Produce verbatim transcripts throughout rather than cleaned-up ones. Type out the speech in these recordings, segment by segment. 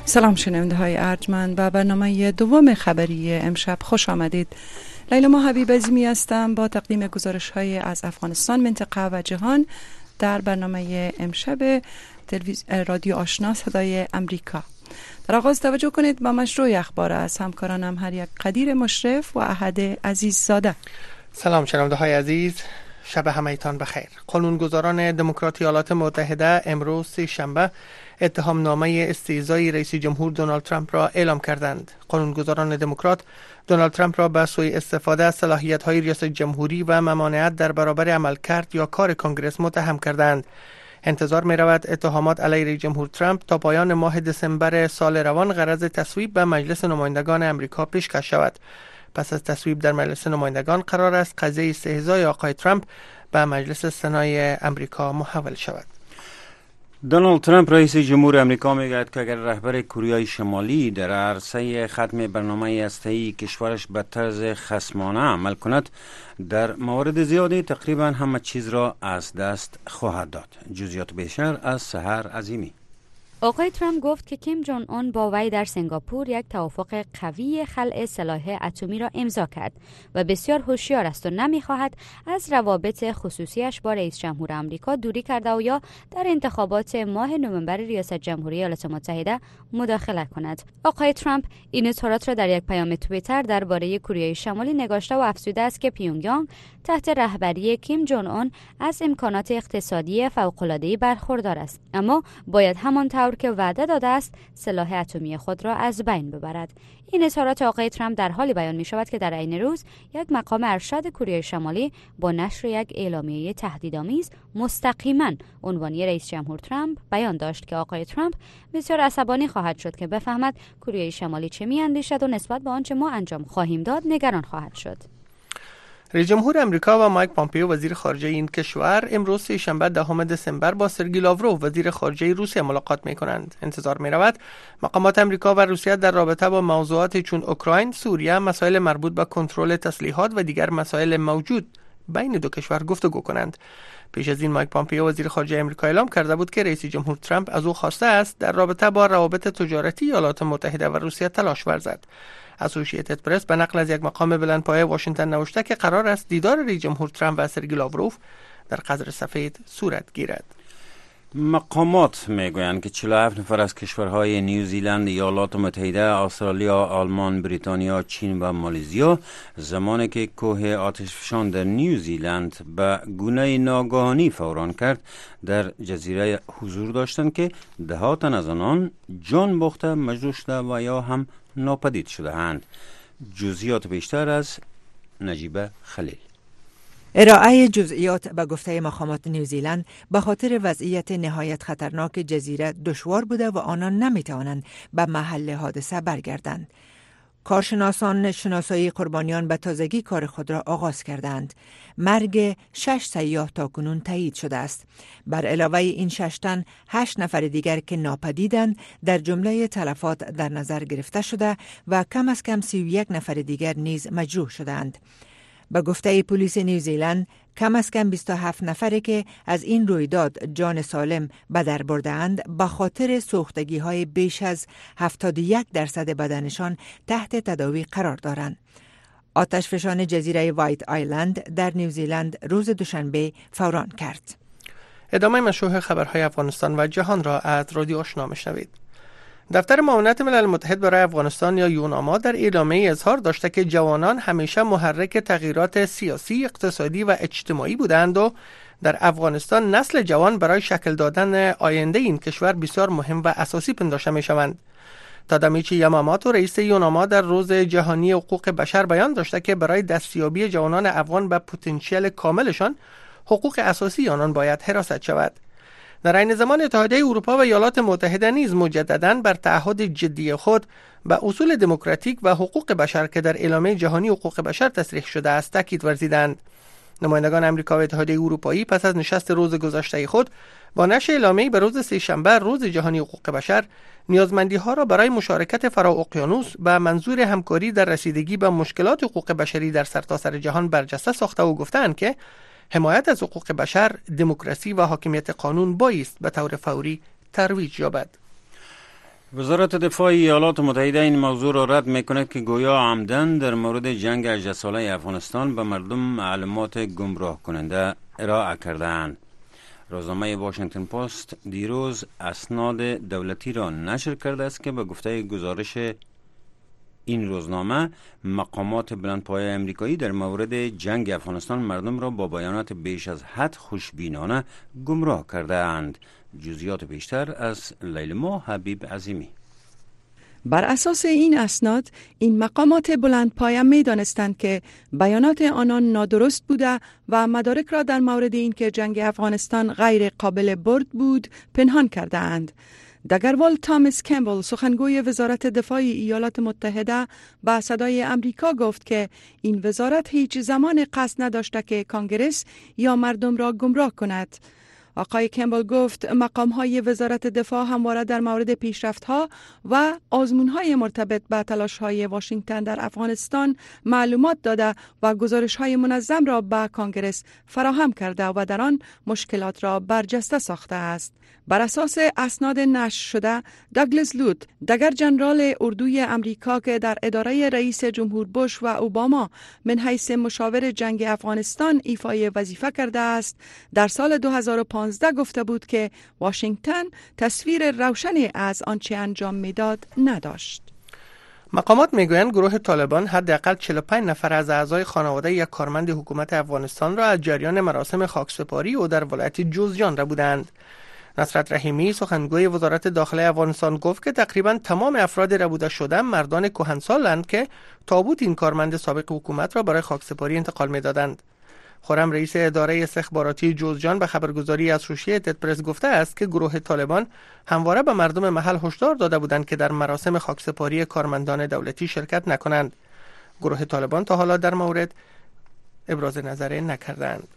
سلام شنونده های ارجمند و برنامه دوم خبری امشب خوش آمدید. لیلا ما حبیب عظیمی هستم با تقدیم گزارش های از افغانستان، منطقه و جهان در برنامه امشب تلویز... رادیو آشنا صدای امریکا. در آغاز توجه کنید با مشروع اخبار از همکارانم هر یک قدیر مشرف و احد عزیز زاده. سلام شنونده های عزیز، شب همه‌تان بخیر. قانونگذاران دموکرات ایالات متحده امروز سه شنبه اتهام نامه استهزای رئیس جمهور دونالد ترامپ را اعلام کردند. قانونگذاران دموکرات دونالد ترامپ را به سوء استفاده از صلاحیت‌های ریاست جمهوری و ممانعت در برابر عملکرد یا کار کنگره متهم کردند. انتظار می رود اتهامات علیه رئیس جمهور ترامپ تا پایان ماه دسامبر سال روان غرض تصویب به مجلس نمایندگان امریکا پیشکش شود. پس از تصویب در مجلس نمایندگان قرار است قضیه استهزای آقای ترامپ به مجلس سنای امریکا محول شود. دونالد ترامپ رئیس جمهور امریکا میگوید که اگر رهبر کره شمالی در عرصه ختم برنامه هسته‌ای کشورش به طرز خصمانه عمل کند، در موارد زیادی تقریبا همه چیز را از دست خواهد داد. جزئیات بیشتر از سحر عظیمی. آقای ترامپ گفت که کیم جون اون با وی در سنگاپور یک توافق قوی خلع سلاح اتمی را امضا کرد و بسیار هوشیار است و نمی‌خواهد از روابط خصوصیش با رئیس جمهور آمریکا دوری کرده و یا در انتخابات ماه نوامبر ریاست جمهوری ایالات متحده مداخله کند. آقای ترامپ این اظهارات را در یک پیام توییتر درباره کره شمالی نگاشته و افزوده است که پیونگیانگ تحت رهبری کیم جون اون از امکانات اقتصادی فوق‌العاده‌ای برخوردار است، اما باید همان طور که وعده داده است سلاح اتمی خود را از بین ببرد. این اظهارات آقای ترامپ در حالی بیان می شود که در عین روز یک مقام ارشد کره شمالی با نشر یک اعلامیه تهدیدآمیز مستقیما عنوانی رئیس جمهور ترامپ بیان داشت که آقای ترامپ بسیار عصبانی خواهد شد که بفهمد کره شمالی چه می اندیشد و نسبت به آنچه ما انجام خواهیم داد نگران خواهد شد. رئیس جمهور امریکا و مایک پامپیو وزیر خارجه این کشور امروز سه شنبه دهم دسامبر با سرگئی لاوروف وزیر خارجه روسیه ملاقات می کنند. انتظار می رود مقامات امریکا و روسیه در رابطه با موضوعات چون اوکراین، سوریه، مسائل مربوط به کنترل تسلیحات و دیگر مسائل موجود بین دو کشور گفتگو کنند. پیش از این مایک پامپیو وزیر خارجه امریکا اعلام کرده بود که رئیس جمهور ترامپ از او خواسته است در رابطه با روابط تجارتی ایالات متحده و روسیه تلاش ورزد. اسوسییتد پرس به نقل از یک مقام بلندپایه واشنگتن نوشته که قرار است دیدار رئیس جمهور ترامپ و سرگئی لاوروف در قصر سفید صورت گیرد. مقامات میگویند که چهل و هفت نفر از کشورهای نیوزیلند، ایالات متحده، استرالیا، آلمان، بریتانیا، چین و مالزیا زمانی که کوه آتشفشان در نیوزیلند به گونه ناگهانی فوران کرد در جزیره حضور داشتند که ده تن از آنان جان باخته، مجروح شده و یا هم ناپدید شده اند. جزئیات بیشتر از نجیبه خلیل. ارائه جزئیات به گفته مقامات نیوزیلند به خاطر وضعیت نهایت خطرناک جزیره دشوار بوده و آنان نمیتوانند به محل حادثه برگردند. کارشناسان شناسایی قربانیان به تازگی کار خود را آغاز کردند. مرگ شش سیاح تاکنون تایید شده است. بر علاوه این شش تن، هشت نفر دیگر که ناپدیدند در جمله تلفات در نظر گرفته شده و کم از کم سی و یک نفر دیگر نیز مجروح شدند. به گفته پلیس نیوزیلند کم از کم بیست و هفت نفری که از این رویداد جان سالم به در برده‌اند به خاطر سوختگی های بیش از هفتاد و یک درصد بدنشان تحت تداوی قرار دارند. آتشفشان جزیره وایت آیلند در نیوزیلند روز دوشنبه فوران کرد. ادامه مشروع خبرهای افغانستان و جهان را از رادیو آشنا میشنوید. دفتر معاونت ملل متحد برای افغانستان یا یوناما در اعلامیه اظهار داشته که جوانان همیشه محرک تغییرات سیاسی، اقتصادی و اجتماعی بودند و در افغانستان نسل جوان برای شکل دادن آینده این کشور بسیار مهم و اساسی پنداشته می شوند. تادامیچی یاماماتو رئیس یوناما در روز جهانی حقوق بشر بیان داشته که برای دستیابی جوانان افغان به پتانسیل کاملشان حقوق اساسی آنان باید حراست شود. در این زمان اتحادیه اروپا و ایالات متحده نیز مجدداً بر تعهد جدی خود به اصول دموکراتیک و حقوق بشر که در اعلامیه جهانی حقوق بشر تصریح شده است تاکید ورزیدند. نمایندگان آمریکا و اتحادیه اروپایی پس از نشست روز گذشته خود با نشر اعلامیه به روز سه شنبه روز جهانی حقوق بشر نیازمندی ها را برای مشارکت فرااقیانوس به منظور همکاری در رسیدگی به مشکلات حقوق بشری در سرتاسر جهان برجسته ساخته و گفتند که حمایت از حقوق بشر، دموکراسی و حاکمیت قانون بایست به طور فوری ترویج یابد. وزارت دفاع ایالات متحده این موضوع را رد می‌کند که گویا عمدن در مورد جنگ هجده ساله افغانستان به مردم معلومات گمراه کننده ارائه کرده‌اند. روزنامه واشنگتن پست دیروز اسناد دولتی را نشر کرده است که به گفته گزارش این روزنامه مقامات بلندپایه امریکایی در مورد جنگ افغانستان مردم را با بیانات بیش از حد خوشبینانه گمراه کرده اند. جزئیات بیشتر از لیلما حبیب عظیمی. بر اساس این اسناد این مقامات بلندپایه می دانستند که بیانات آنان نادرست بوده و مدارک را در مورد اینکه جنگ افغانستان غیر قابل برد بود پنهان کرده اند. دگروال تامس کمبل سخنگوی وزارت دفاع ایالات متحده با صدای امریکا گفت که این وزارت هیچ زمان قصد نداشته که کانگرس یا مردم را گمراه کند. آقای کمبل گفت مقام‌های وزارت دفاع همواره در مورد پیشرفت‌ها و آزمون‌های مرتبط به تلاش‌های واشنگتن در افغانستان معلومات داده و گزارش‌های منظم را به کانگرس فراهم کرده و در آن مشکلات را برجسته ساخته است. بر اساس اسناد نشر شده، داگلاس لوت، دگر جنرال اردوی امریکا که در اداره رئیس جمهور بوش و اوباما من حیث مشاور جنگ افغانستان ایفای وظیفه کرده است، در سال دو هزار و پانزده گفته بود که واشنگتن تصویر روشنی از آنچه انجام میداد نداشت. مقامات میگویند گروه طالبان حداقل چهل و پنج نفر از اعضای خانواده یک کارمند حکومت افغانستان را از جریان مراسم خاکسپاری او در ولایت جوزجان را بودند. نصرت رحیمی سخنگوی وزارت داخله افغانستان گفت که تقریبا تمام افراد ربوده شده مردان کهنسالند که تابوت این کارمند سابق حکومت را برای خاکسپاری انتقال می‌دادند. خرم رئیس اداره استخباراتی جوزجان به خبرگزاری اسوسییتد پرس گفته است که گروه طالبان همواره به مردم محل هشدار داده بودند که در مراسم خاکسپاری کارمندان دولتی شرکت نکنند. گروه طالبان تا حالا در مورد ابراز نظر نکردند.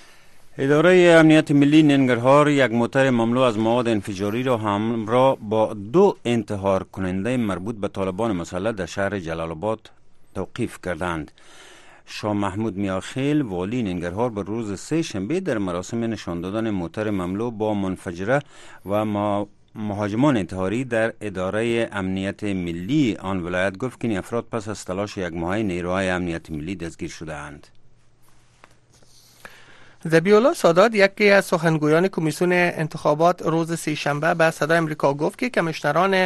اداره امنیت ملی ننگرهار یک موتر مملو از مواد انفجاری را همراه با دو انتحار کننده مربوط به طالبان مسلح در شهر جلال آباد توقیف کردند. شاه محمود میاخیل والی ننگرهار به روز سه شنبه در مراسم نشان دادن موتر مملو با منفجره و مهاجمان انتحاری در اداره امنیت ملی آن ولایت گفت که این افراد پس از تلاش یک ماهه نیروهای امنیت ملی دستگیر شده اند. ذبیح‌الله سادات یکی از سخنگویان کمیسیون انتخابات روز سه شنبه به صدای امریکا گفت که کمیشنران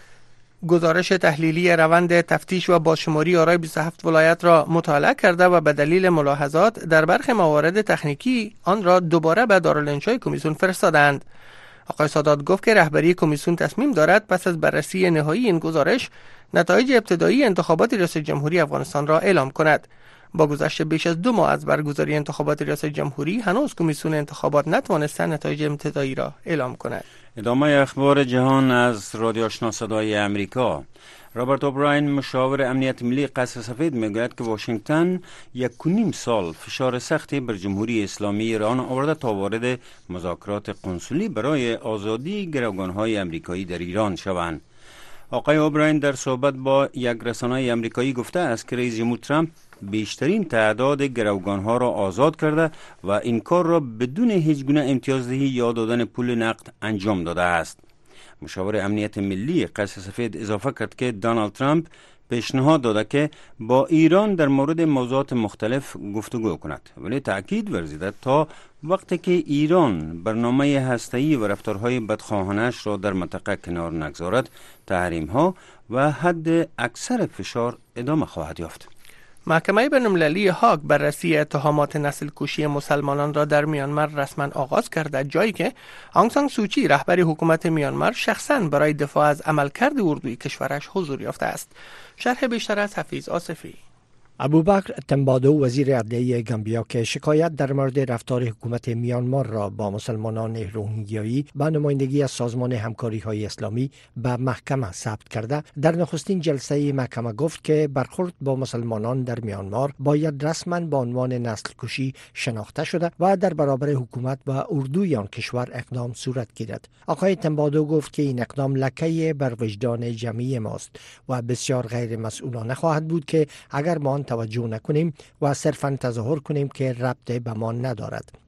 گزارش تحلیلی روند تفتیش و بازشماری آرای بیست و هفت ولایت را مطالعه کرده و به دلیل ملاحظات در برخی موارد تکنیکی آن را دوباره به دارالانشای کمیسیون فرستادند. آقای سادات گفت که رهبری کمیسیون تصمیم دارد پس از بررسی نهایی این گزارش نتایج ابتدایی انتخابات ریاست جمهوری افغانستان را اعلام کند. با گذشت بیش از دو ماه از برگزاری انتخابات ریاست جمهوری هنوز کمیسیون انتخابات نتوانسته نتایج ابتدایی را اعلام کند. ادامه اخبار جهان از رادیو آشنا صدای امریکا. رابرت اوبراین مشاور امنیت ملی قصر سفید میگوید که واشنگتن یک و نیم سال فشار سختی بر جمهوری اسلامی ایران آورده تا وارد مذاکرات قنسولی برای آزادی گروگان‌های امریکایی در ایران شوند. آقای اوبراین در صحبت با یک رسانه امریکایی گفته است که رئیس جمهور ترامپ بیشترین تعداد گروگان‌ها را آزاد کرده و این کار را بدون هیچ گونه امتیازدهی یا دادن پول نقد انجام داده است. مشاور امنیت ملی قصر سفید اضافه کرد که دونالد ترامپ پیشنهاد داده که با ایران در مورد موضوعات مختلف گفتگو کند، ولی تأکید ورزیده تا وقتی که ایران برنامه هسته‌ای و رفتارهای بدخواهانش را در منطقه کنار نگذارد، تحریم‌ها و حد اکثر فشار ادامه خواهد یافت. محکمه بین‌المللی هاگ بررسی اتهامات نسل کشی مسلمانان را در میانمار رسما آغاز کرده، جایی که آنگ سان سوچی رهبر حکومت میانمار شخصاً برای دفاع از عملکرد اردوی کشورش حضور یافته است. شرح بیشتر از حفیظ آصفی. ابوبکر تنبادو وزیر عدلیه گامبیا که شکایت در مورد رفتار حکومت میانمار را با مسلمانان روهینگیایی با نمایندگی از سازمان همکاری های اسلامی به محکمه ثبت کرده، در نخستین جلسه محکمه گفت که برخورد با مسلمانان در میانمار باید رسما به عنوان نسل کشی شناخته شده و در برابر حکومت و اردوی آن کشور اقدام صورت گیرد. آقای تنبادو گفت که این اقدام لکه بر وجدان جمعی ماست و بسیار غیر مسئولانه خواهد بود که اگر ما توجه نکنیم و صرفاً تظاهر کنیم که ربطی به ما ندارد.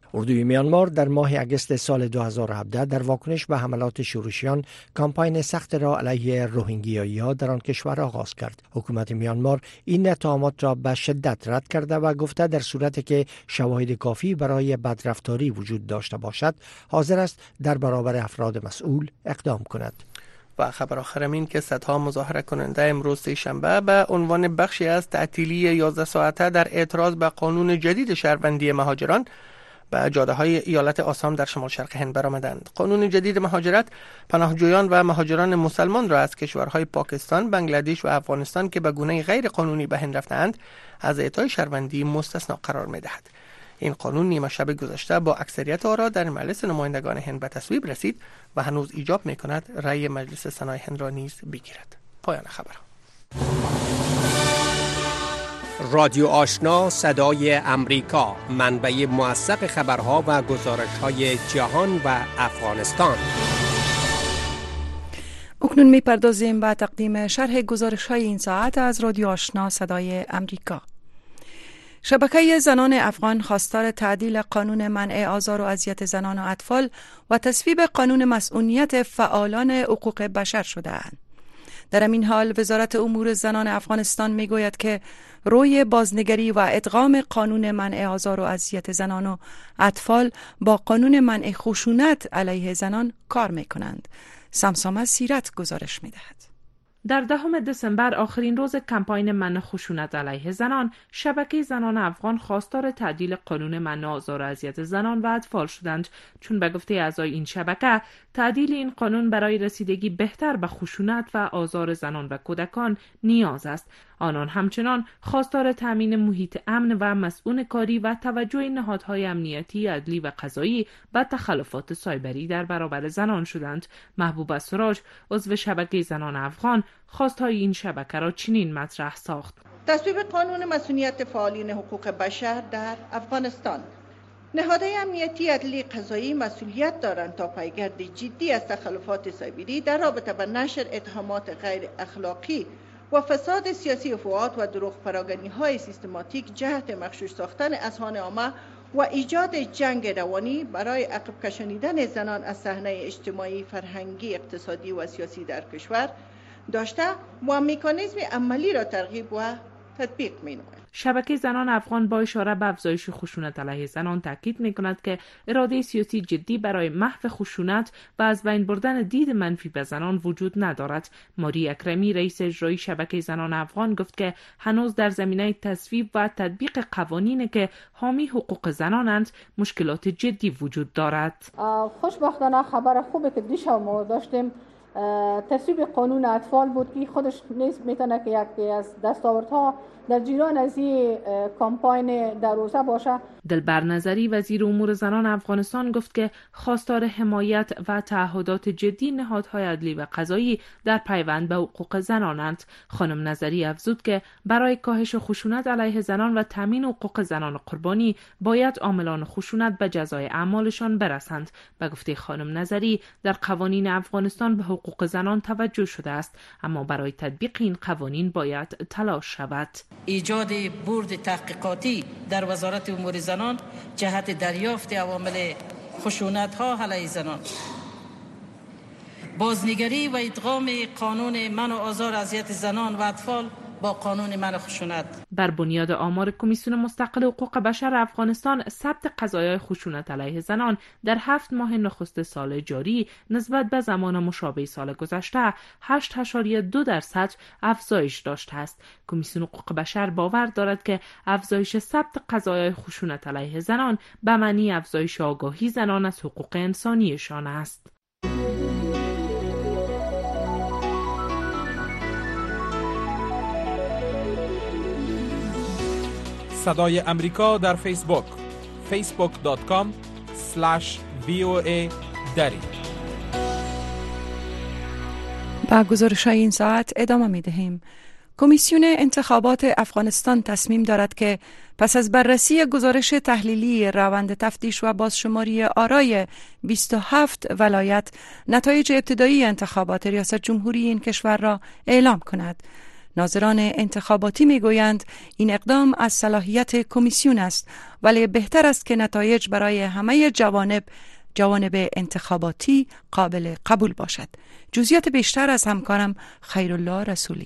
اردوی میانمار در ماه اگست سال دو هزار و هفده در واکنش به حملات شورشیان کامپاین سخت را علیه روهینگیایی‌ها در آن کشور آغاز کرد. حکومت میانمار این اتهامات را به شدت رد کرده و گفته در صورتی که شواهد کافی برای بدرفتاری وجود داشته باشد حاضر است در برابر افراد مسئول اقدام کند. و خبر آخرم این که صدها مظاهره کننده امروز سه‌شنبه به عنوان بخشی از تعطیلی یازده ساعته در اعتراض به قانون جدید شهروندی مهاجران به جاده های ایالت آسام در شمال شرق هند برآمدند. قانون جدید مهاجرت پناهجویان و مهاجران مسلمان را از کشورهای پاکستان، بنگلادش و افغانستان که به گونه غیر قانونی به هند رفتند از اعطای شهروندی مستثنا قرار می‌دهد. این قانون نیمه شب گذشته با اکثریت آرا در مجلس نمایندگان هند به تصویب رسید و هنوز ایجاب می‌کند رأی مجلس سنای هند را نیز بگیرد. پایان خبر. رادیو آشنا صدای امریکا، منبع موثق خبرها و گزارش‌های جهان و افغانستان. اکنون می‌پردازیم به تقدیم شرح گزارش‌های این ساعت از رادیو آشنا صدای امریکا. شبکه زنان افغان خواستار تعدیل قانون منع آزار و اذیت زنان و اطفال و تصویب قانون مسئولیت فعالان حقوق بشر شده‌اند. در این حال وزارت امور زنان افغانستان میگوید که روی بازنگری و ادغام قانون منع آزار و اذیت زنان و اطفال با قانون منع خشونت علیه زنان کار میکنند. سمسامه سیرت گزارش میدهد. در دهم دسامبر آخرین روز کمپاین منع خشونت علیه زنان، شبکه زنان افغان خواستار تعدیل قانون منع آزار و اذیت زنان و اطفال شدند، چون به گفته اعضای این شبکه تعدیل این قانون برای رسیدگی بهتر به خشونت و آزار زنان و کودکان نیاز است. آنان همچنان خواستار تامین محیط امن و مسئول کاری و توجه نهادهای امنیتی، عدلی و قضایی به تخلفات سایبری در برابر زنان شدند. محبوبه سراج، عضو شبکه زنان افغان، خواستهای این شبکه را چنین مطرح ساخت: تصویب قانون مسئولیت فعالین حقوق بشر در افغانستان. نهادهای امنیتی، عدلی، قضایی مسئولیت دارند تا پیگرد جدی از تخلفات سایبری در رابطه با نشر اتهامات غیر اخلاقی و فساد سیاسی افواهات و دروغ پراگنی های سیستماتیک جهت مغشوش ساختن اذهان عامه و ایجاد جنگ روانی برای عقب کشانیدن زنان از صحنه اجتماعی، فرهنگی، اقتصادی و سیاسی در کشور داشته و مکانیزم عملی را ترغیب و تطبیق می‌نماید. شبکه زنان افغان با اشاره به افزایش خشونت علیه زنان تاکید می‌کند که اراده سیاسی جدی برای محو خشونت و از بین بردن دید منفی به زنان وجود ندارد. ماری اکرمی، رئیس اجرایی شبکه زنان افغان، گفت که هنوز در زمینه تصویب و تطبیق قوانینی که حامی حقوق زنانند مشکلات جدی وجود دارد. خوشبختانه خبر خوبه که دیشب ما داشتیم تصویب قانون اطفال بود که خودش نیست میتونه که یکی از دستاوردها در جریان از این کمپاین در روزه باشه. دلبر نظری، وزیر امور زنان افغانستان، گفت که خواستار حمایت و تعهدات جدی نهادهای عدلی و قضایی در پیوند به حقوق زنانند. خانم نظری افزود که برای کاهش خشونت علیه زنان و تامین حقوق زنان قربانی باید عاملان خشونت به جزای اعمالشان برسند. به گفته خانم نظری در قوانین افغانستان به حقوق زنان توجه شده است، اما برای تطبیق این قوانین باید تلاش شود. ایجاد بورد تحقیقاتی در وزارت امور زنان جهت دریافت عوامل خشونت ها علیه زنان، بازنگری و ادغام قانون منع آزار و اذیت زنان و اطفال با قانون منع خشونت. بر بنیاد آمار کمیسیون مستقل حقوق بشر افغانستان، ثبت قضایای خشونت علیه زنان در هفت ماه نخست سال جاری نسبت به زمان مشابه سال گذشته هشت اشاریه دو درصد افزایش داشته است. کمیسیون حقوق بشر باور دارد که افزایش ثبت قضایای خشونت علیه زنان به معنی افزایش آگاهی زنان از حقوق انسانیشان است. صدای امریکا در فیسبوک فیسبوک دات کام اسلش وی او ای دری. با گزارش این ساعت ادامه می دهیم. کمیسیون انتخابات افغانستان تصمیم دارد که پس از بررسی گزارش تحلیلی روند تفتیش و بازشماری آرای بیست و هفت ولایت نتایج ابتدایی انتخابات ریاست جمهوری این کشور را اعلام کند. ناظران انتخاباتی میگویند این اقدام از صلاحیت کمیسیون است، ولی بهتر است که نتایج برای همه جوانب جوانب انتخاباتی قابل قبول باشد. جزئیات بیشتر از همکارم خیرالله رسولی.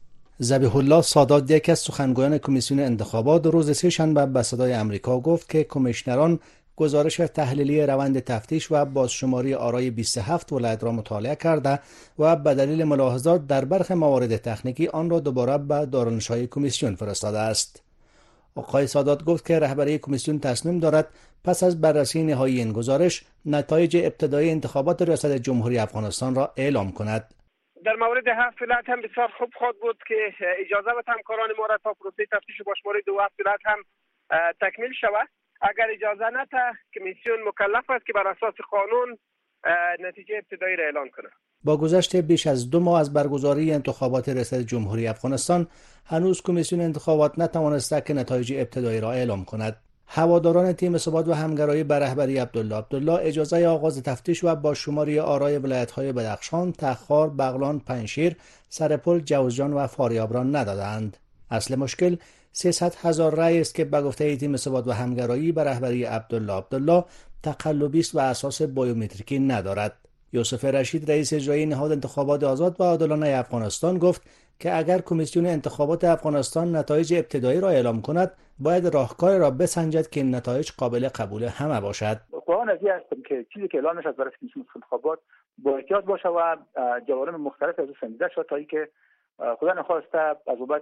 ذبیح الله سادات، یک از سخنگویان کمیسیون انتخابات، روز سه شنبه به صدای آمریکا گفت که کمیشنران گزارش تحلیلی روند تفتیش و بازشماری آرای بیست و هفت ولایت را مطالعه کرده و به دلیل ملاحظات در برخی موارد تکنیکی آن را دوباره به دارالنشانی کمیسیون فرستاده است. آقای سادات گفت که رهبری کمیسیون تصمیم دارد پس از بررسی نهایی این گزارش نتایج ابتدایی انتخابات ریاست جمهوری افغانستان را اعلام کند. در مورد هفت ولایت هم بسیار خوب خود بود که اجازه و همکاران ما را تا پروسه تفتیش و بازشماری دو هفت ولایت هم تکمیل شود. اگر اجازه نده کمیسیون مکلف است که بر اساس قانون نتیجه ابتدایی را اعلان کنه. با گذشت بیش از دو ماه از برگزاری انتخابات ریاست جمهوری افغانستان، هنوز کمیسیون انتخابات نتوانسته که نتایج ابتدایی را اعلام کند. هواداران تیم ثبات و همگرایی به رهبری عبدالله عبدالله اجازه آغاز تفتیش و با شماری آرای ولایت‌های بدخشان، تخار، بغلان، پنجشیر، سرپل، جوزجان و فاریاب را ندادند. اصل مشکل سیصد هزار رأی است که به گفته تیم ثبات و همگرایی به رهبری عبدالله عبدالله تقلبی است و اساس بیومتریکی ندارد. یوسف رشید، رئیس اجرایی نهاد انتخابات آزاد و عادلانه افغانستان، گفت که اگر کمیسیون انتخابات افغانستان نتایج ابتدایی را اعلام کند، باید راهکار را بسنجد که این نتایج قابل قبول همه باشد. قرآن ازی هستم که چیزی که اعلام نشد برای کمیسیون انتخابات با احتیاط باشه و جوانب مختلف از سنجیده شد تا اینکه خدا نخواسته از بابت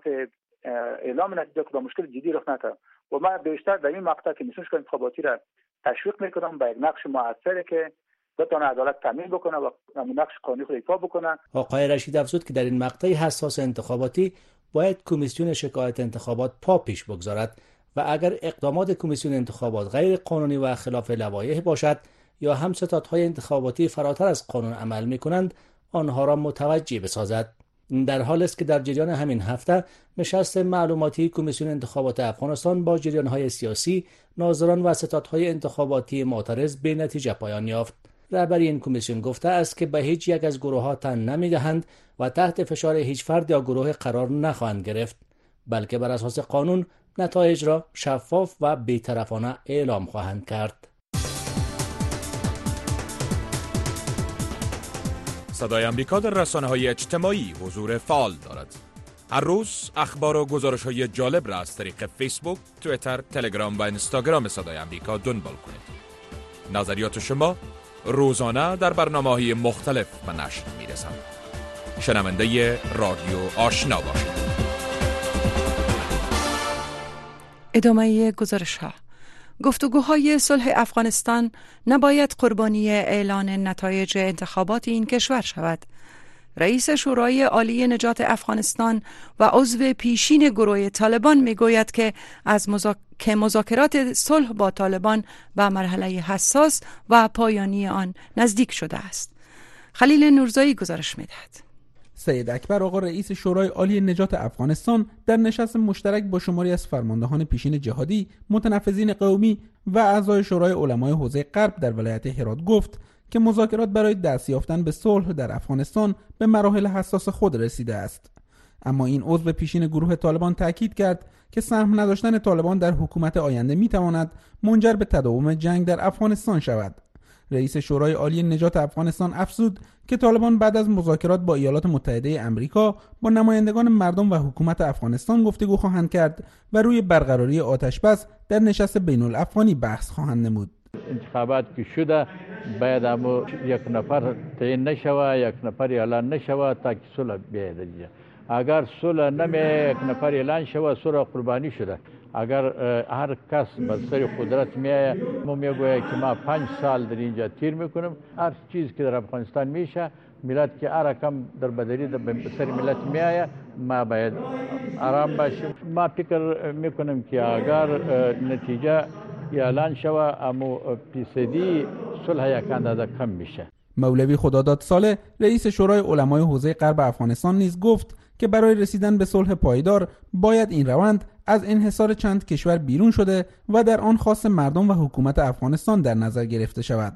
اعلام نتیجه کدام مشکل جدی رخ نده. و من بیشتر در این مقطع کمیسیون انتخاباتی را تشویق میکنم به یک نقش مؤثری که بتونه عدالت تامین بکنه و نقش قانونی خود ایفا بکنه. آقای رشید افزود که در این مقطع حساس انتخاباتی باید کمیسیون شکایت انتخابات پا پیش بگذارد و اگر اقدامات کمیسیون انتخابات غیر قانونی و خلاف لوایح باشد یا هم ستادهای انتخاباتی فراتر از قانون عمل میکنند، آنها را متوجه بسازد. در حال است که در جریان همین هفته نشست معلوماتی کمیسیون انتخابات افغانستان با جریان‌های سیاسی، ناظران و ستادهای انتخاباتی معترض به نتیجه پایان یافت. رهبری این کمیسیون گفته است که به هیچ یک از گروه‌ها تن نمی‌دهند و تحت فشار هیچ فرد یا گروه قرار نخواهند گرفت، بلکه بر اساس قانون نتایج را شفاف و بی‌طرفانه اعلام خواهند کرد. صدای امریکا در رسانه‌های اجتماعی حضور فعال دارد. هر روز اخبار و گزارش‌های جالب را از طریق فیسبوک، توییتر، تلگرام و اینستاگرام صدای امریکا دنبال کنید. نظریات شما روزانه در برنامه‌های مختلف به نشر می‌رسند. شنونده رادیو آشنا باشید. ادامه گزارش‌ها. گفتگوهای صلح افغانستان نباید قربانی اعلان نتایج انتخابات این کشور شود. رئیس شورای عالی نجات افغانستان و عضو پیشین گروه طالبان میگوید که از مذاک... که مذاکرات صلح با طالبان به مرحله حساس و پایانی آن نزدیک شده است. خلیل نورزایی گزارش میدهد. سید اکبر آقا، رئیس شورای عالی نجات افغانستان، در نشست مشترک با شماری از فرماندهان پیشین جهادی، متنفذین قومی و اعضای شورای علمای حوزه غرب در ولایت هرات گفت که مذاکرات برای دست یافتن به صلح در افغانستان به مراحل حساس خود رسیده است. اما این عضو پیشین گروه طالبان تاکید کرد که سهم نداشتن طالبان در حکومت آینده میتواند منجر به تداوم جنگ در افغانستان شود. رئیس شورای عالی نجات افغانستان افزود که طالبان بعد از مذاکرات با ایالات متحده آمریکا با نمایندگان مردم و حکومت افغانستان گفتگو خواهند کرد و روی برقراری آتش‌بس در نشست بین الافغانی بحث خواهند نمود. انتخابات که شده باید امو یک نفر تعیین نشوه، یک نفر اعلان نشوه تا که صلح بیاید اینجا. اگر صلح نمی یک نفر اعلان شوه، صلح قربانی شده. اگر هر کس به سر قدرت میایه، ما میگویه که ما پنج سال در اینجا تیر میکنم، هر چیز که در افغانستان میشه، ملت که هر رقم در بدری در سر ملت میایه، ما باید آرام باشیم. ما فکر میکنم که اگر نتیجه اعلان شوه، امو پیصدی صلح یک اندازه کم میشه. مولوی خداداد صالح، رئیس شورای علمای حوزه غرب افغانستان، نیز گفت که برای رسیدن به صلح پایدار باید این روند از انحصار چند کشور بیرون شده و در آن خاص مردم و حکومت افغانستان در نظر گرفته شود.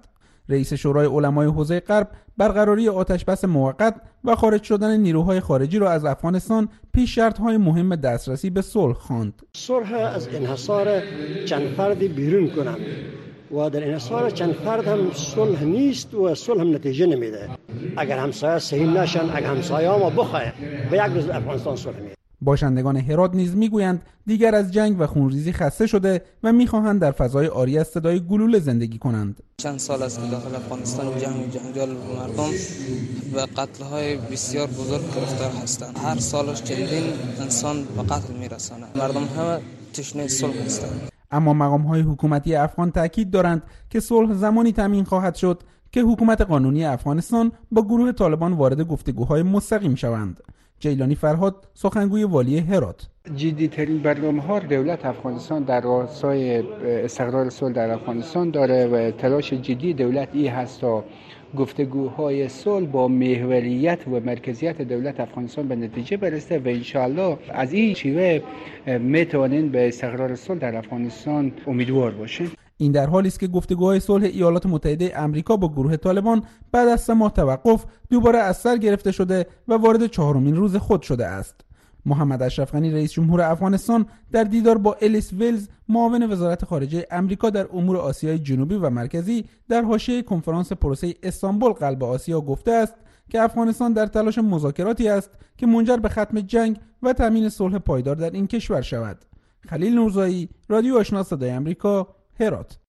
رئیس شورای علمای حوزه غرب برقراری آتشبس موقت و خارج شدن نیروهای خارجی را از افغانستان پیش شرط‌های مهم دسترسی به صلح خواند. صلح از انحصار چند فرد بیرون کنند و در انحصار چند فرد هم صلح نیست و صلح هم نتیجه نمیده. اگر همسایه صحیح نشن، اگر همسایه ما بخواه به یک روز افغانستان صلح میده. باشندگان هرات نیز میگویند دیگر از جنگ و خونریزی خسته شده و میخواهند در فضای عاری از صدای گلوله زندگی کنند. چند سال است که داخل افغانستان جنگ و جنجال مردم و قتل‌های بسیار بزرگ گرفتار هستند. هر سالش چندین انسان به قتل میرسانند. مردم همه تشنه صلح هستند. اما مقام‌های حکومتی افغان تاکید دارند که صلح زمانی تامین خواهد شد که حکومت قانونی افغانستان با گروه طالبان وارد گفتگوهای مستقیم شوند. جیلانی فرهاد، سخنگوی والی هرات: جدی‌ترین برنامه‌ها دولت افغانستان در راستای استقرار صلح در افغانستان داره و تلاش جدی دولت ای هست تا گفتگوهای صلح با محوریت و مرکزیت دولت افغانستان به نتیجه برسه و انشاءالله از این شیوه میتوانیم به استقرار صلح در افغانستان امیدوار باشیم. این در حالی است که گفتگوهای صلح ایالات متحده آمریکا با گروه طالبان بعد از سه ماه توقف دوباره از سر گرفته شده و وارد چهارمین روز خود شده است. محمد اشرف غنی رئیس جمهور افغانستان در دیدار با الیس ویلز معاون وزارت خارجه آمریکا در امور آسیای جنوبی و مرکزی در حاشیه کنفرانس پروسه استانبول قلب آسیا گفته است که افغانستان در تلاش مذاکراتی است که منجر به ختم جنگ و تامین صلح پایدار در این کشور شود. خلیل نورزایی، رادیو آشنا صدای آمریکا، هرات.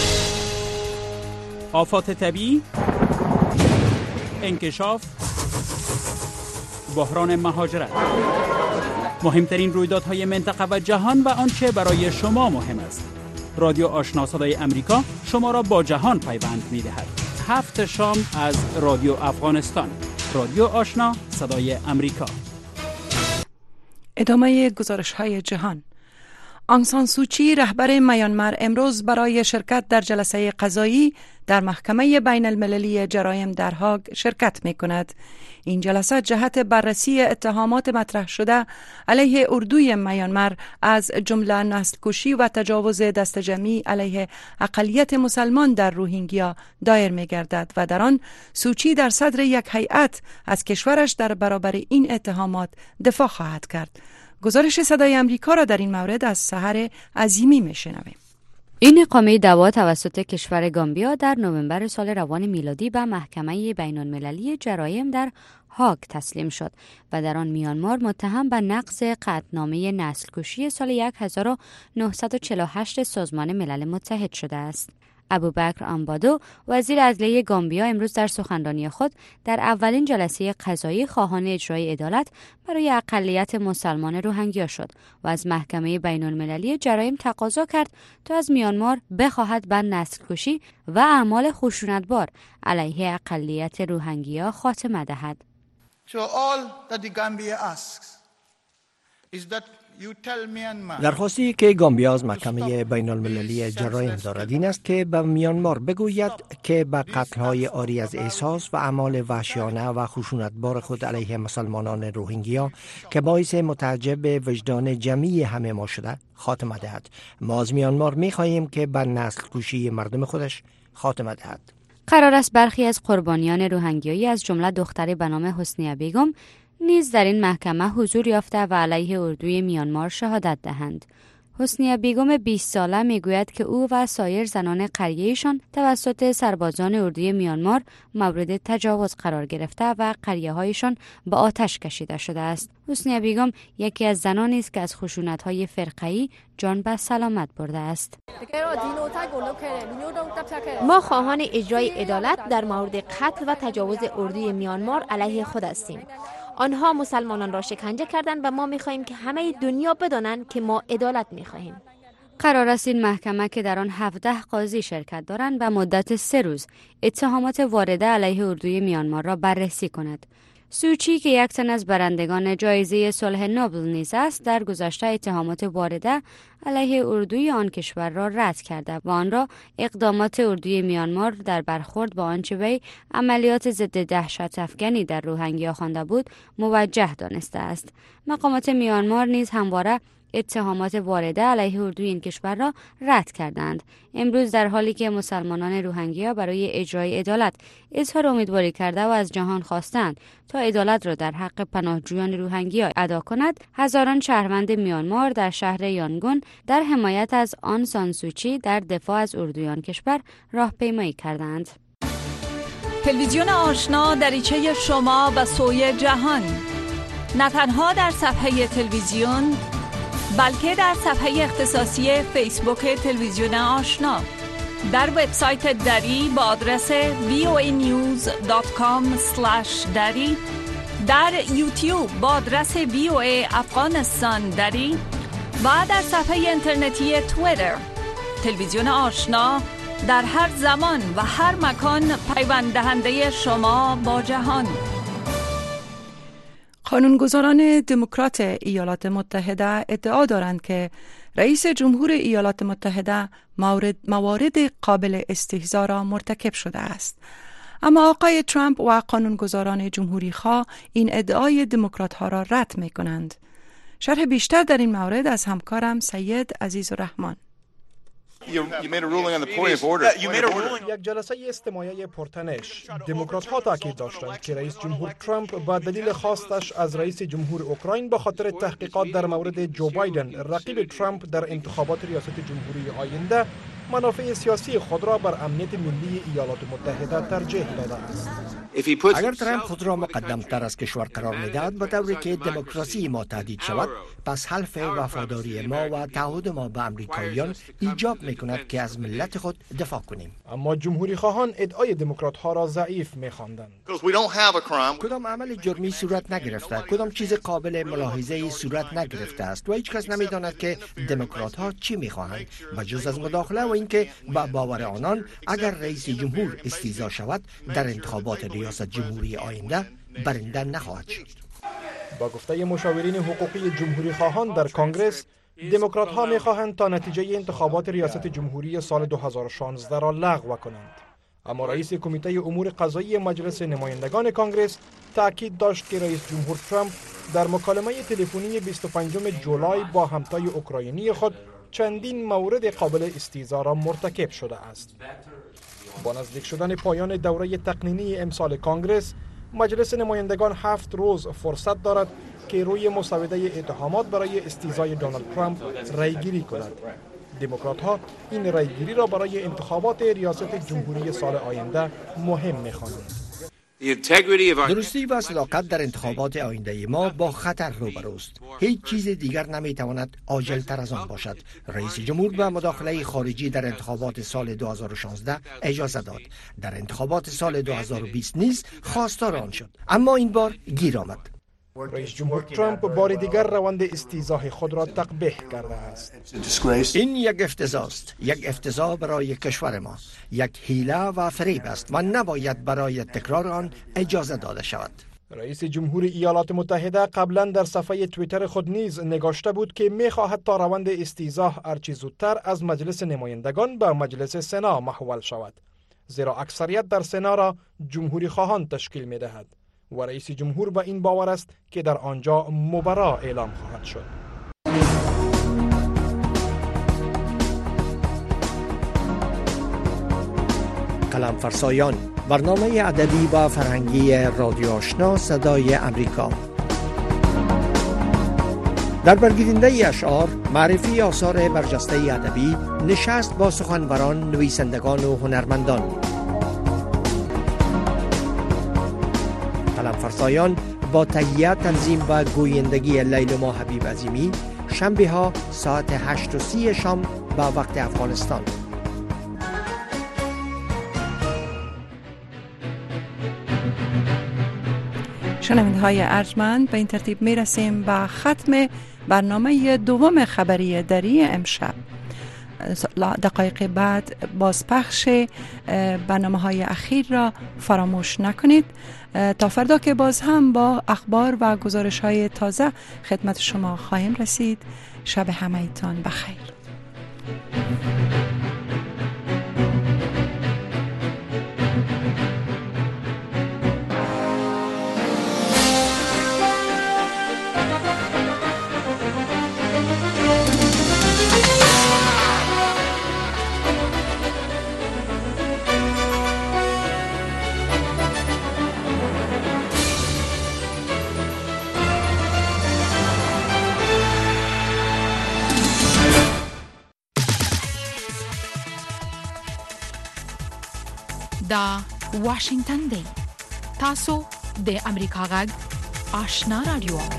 آفات طبیعی، انکشاف، بحران مهاجرت، مهمترین رویدادهای منطقه و جهان و آنچه برای شما مهم است. رادیو آشنا صدای آمریکا شما را با جهان پیوند می‌دهد. هفت شام از رادیو افغانستان. رادیو آشنا صدای آمریکا. ادامه گزارش‌های جهان. آنگ سان سوچی رهبر میانمار امروز برای شرکت در جلسه قضایی در محکمه بین المللی جرایم در هاگ شرکت می کند. این جلسه جهت بررسی اتهامات مطرح شده علیه اردوی میانمار از جمله نسل کشی و تجاوز دست جمعی علیه اقلیت مسلمان در روهینگیا دایر می گردد و در آن سوچی در صدر یک هیئت از کشورش در برابر این اتهامات دفاع خواهد کرد. گزارش صدای آمریکا را در این مورد از سحر عظیمی میشنویم. این اقامه دعوا توسط کشور گامبیا در نوامبر سال روان میلادی به محکمه بین المللی جرایم در هاگ تسلیم شد و در آن میانمار متهم به نقض قطعنامه نسل کشی سال هزار و نهصد و چهل و هشت سازمان ملل متحد شده است. ابوبکر آمبادو وزیر عدلیه گامبیا امروز در سخنرانی خود در اولین جلسه قضایی خواهان اجرای عدالت برای اقلیت مسلمان روهینگیا شد و از محکمه بین المللی جرایم تقاضا کرد تا از میانمار بخواهد به نسل کشی و اعمال خشونتبار علیه اقلیت روهینگیا خاتمه دهد. So all that the Gambia asks is that درخواستی که گامبیا از محکمه بین المللی جرایم دارد این است که به میانمار بگوید که به قتل‌های عاری از احساس و اعمال وحشیانه و خشونتبار خود علیه مسلمانان روهینگیا که باعث متعجب وجدان جمعی همه ما شده خاتمه دهد. ما از میانمار می‌خواهیم که به نسل کشی مردم خودش خاتمه دهد. قرار است برخی از قربانیان روهینگیایی از جمله دختری به نام حسنیه بیگم نیز در این محکمه حضور یافته و علیه اردوی میانمار شهادت دهند. حسنیه بیگم بیست ساله میگوید که او و سایر زنان قریه‌شان توسط سربازان اردوی میانمار مورد تجاوز قرار گرفته و قریه‌هایشان به آتش کشیده شده است. حسنیه بیگم یکی از زنانی است که از خشونت‌های فرقه‌ای جان به سلامت برده است. ما خواهان اجرای عدالت در مورد قتل و تجاوز اردوی میانمار علیه خود هستیم. آنها مسلمانان را شکنجه کردند و ما می‌خواهیم که همه دنیا بدانند که ما عدالت می‌خواهیم. قرار است این محکمه که در آن هفده قاضی شرکت دارند به مدت سه روز اتهامات وارده علیه اردوی میانمار را بررسی کند. سوچی که یک تن از برندگان جایزه صلح نوبل نیز است در گذشته اتهامات وارده علیه اردوی آن کشور را رد کرده و آن را اقدامات اردوی میانمار در برخورد با آنچه وی عملیات ضد دهشت افکنی در روهینگیا خوانده بود موجه دانسته است. مقامات میانمار نیز همواره اتهامات وارده علیه اردوی این کشور را رد کردند. امروز در حالی که مسلمانان روهینگیا برای اجرای عدالت اظهار امیدواری کرده و از جهان خواستند تا عدالت را در حق پناهجویان روهینگیا ادا کند، هزاران شهروند میانمار در شهر یانگون در حمایت از آن سان سوچی در دفاع از اردویان کشور راهپیمایی کردند. تلویزیون آشنا دریچه شما و سوی جهان، نه تنها در صفحه تلویزیون بلکه در صفحه اختصاصی فیسبوک تلویزیون آشنا، در وبسایت دری با آدرس وی او ای نیوز دات کام اسلش دری، در یوتیوب با آدرس وی او ای افغانستان دری و در صفحه اینترنتی توییتر. تلویزیون آشنا در هر زمان و هر مکان پیوند دهنده شما با جهان. قانونگذاران دموکرات ایالات متحده ادعا دارند که رئیس جمهور ایالات متحده موارد, موارد قابل استهزا را مرتکب شده است. اما آقای ترامپ و قانونگذاران جمهوری خواه این ادعای دموکرات ها را رد می کنند. شرح بیشتر در این مورد از همکارم سید عزیز الرحمن. یک جلسه استماعی پرتنش، دموکرات ها تاکید داشتند که رئیس جمهور ترامپ با دلیل خواستش از رئیس جمهور اوکراین به خاطر تحقیقات در مورد جو بایدن رقیب ترامپ در انتخابات ریاست جمهوری آینده منافع سیاسی خود را بر امنیت ملی ایالات متحده ترجیح داده است. اگر ترامپ خود را مقدم تر از کشور قرار میدهد به طوری که دموکراسی ما تهدید شود، پس حلف وفاداری ما و تعهد ما به امریکاییان ایجاب میکند که از ملت خود دفاع کنیم. اما جمهوری خواهان ادعای دموکرات ها را ضعیف میخواندند. کدام عمل جرمی صورت نگرفته، کدام چیز قابل ملاحظه صورت نگرفته است و هیچ کس نمیداند که دموکرات ها چی میخواهند بجز از مداخله و اینکه با باور آنان اگر رئیس جمهور استیضاح شود در انتخابات ریاست جمهوری آینده برنده نخواهد شد. با گفته مشاورین حقوقی جمهوری خواهان در کنگره، دموکرات ها می خواهند تا نتیجه انتخابات ریاست جمهوری سال دو هزار و شانزده را لغو کنند. اما رئیس کمیته امور قضایی مجلس نمایندگان کنگره تاکید داشت که رئیس جمهور ترامپ در مکالمه تلفنی بیست و پنجم جولای با همتای اوکراینی خود چندین مورد قابل استیضاح را مرتکب شده است. با نزدیک شدن پایان دوره تقنینی امسال کنگره، مجلس نمایندگان هفت روز فرصت دارد که روی مسوده اتهامات برای استیضاح دونالد ترامپ رأیگیری کند. دموکرات ها این رأیگیری را برای انتخابات ریاست جمهوری سال آینده مهم می‌خوانند. درستی و صداقت در انتخابات آینده ما با خطر روبروست. هیچ چیز دیگر نمیتواند عاجل‌تر از آن باشد. رئیس جمهور به مداخله خارجی در انتخابات سال دو هزار و شانزده اجازه داد. در انتخابات سال دو هزار و بیست نیز خواستار آن شد، اما این بار گیر آمد. رئیس جمهور ترامپ بار دیگر روند استیضاح خود را تقبیح کرده است. این یک افتضاح است، یک افتضاح برای کشور ما، یک حیله و فریب است و نباید برای تکرار آن اجازه داده شود. رئیس جمهور ایالات متحده قبلا در صفحه توییتر خود نیز نگاشته بود که می‌خواهد تا روند استیضاح هرچه زودتر از مجلس نمایندگان به مجلس سنا محول شود، زیرا اکثریت در سنا را جمهوری خواهان تشکیل می‌دهد و رئیس جمهور به این باور است که در آنجا مبرا اعلام خواهد شد. قلم فرسایان، برنامه ادبی و فرهنگی رادیو آشنا صدای امریکا. در برگیرنده اشعار، معرفی آثار برجسته ادبی، نشست با سخنوران، نویسندگان و هنرمندان. قلم فرسایان با تهیه، تنظیم و گویندگی لیلما حبیب عظیمی، شنبه ها ساعت هشت و سی شام با وقت افغانستان. شنونده های ارجمند، به این ترتیب می رسیم به ختم برنامه دوم خبری دری امشب. دقایق بعد بازپخش برنامه های اخیر را فراموش نکنید. تا فردا که باز هم با اخبار و گزارش های تازه خدمت شما خواهیم رسید. شب همه‌تان بخیر. دا واشنگتن دی. تاسو د امریکا غږ آشنا رادیو